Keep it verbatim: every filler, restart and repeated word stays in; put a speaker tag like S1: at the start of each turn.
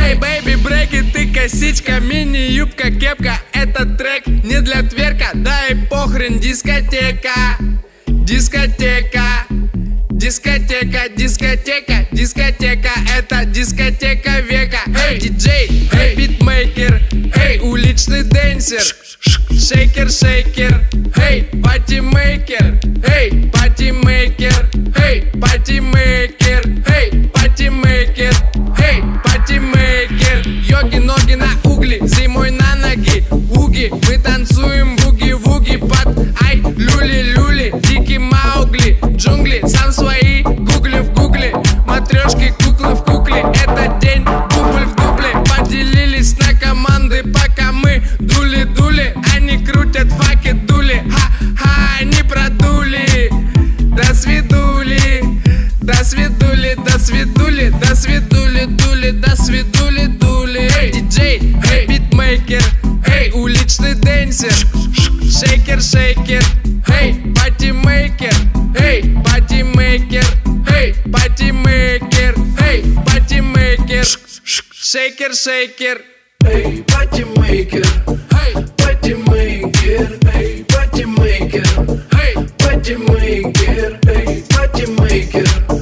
S1: Эй, бэйби, брейки, ты косичка, мини-юбка, кепка. Этот трек не для тверка, да и похрен, дискотека. Дискотека, дискотека, дискотека, дискотека, это дискотека века. Эй, диджей, эй, битмейкер, эй, уличный дэнсер, шейкер, шейкер, эй, патимейкер, эй, патимейкер, эй, патимейкер, эй, патимейкер, эй, патимейкер. Йоги, ноги на угли, зимой на ноги, уги, мы танцуем буги-вуги под ай, люли-люли, дикий Маугли, джунгли, сам свои гугли в гугле, матрешки, куклы в кукле, это день, дубль в дубле, поделились на команды, пока мы дули-дули, они крутят факи, дули, ха-ха, они продули, до свидули, до свидули, до свидули, до свидули, дули, до свидули, дули. Эй, диджей, эй, битмейкер, эй, уличный дэнсер, шейкер, шейкер, эй, патимейкер, эй, патимейкер, эй, патимейкер, эй, патимейкер, шейкер, шейкер.
S2: Эй, патимейкер, эй, патимейкер, эй, патимейкер, эй, патимейкер, эй, патимейкер.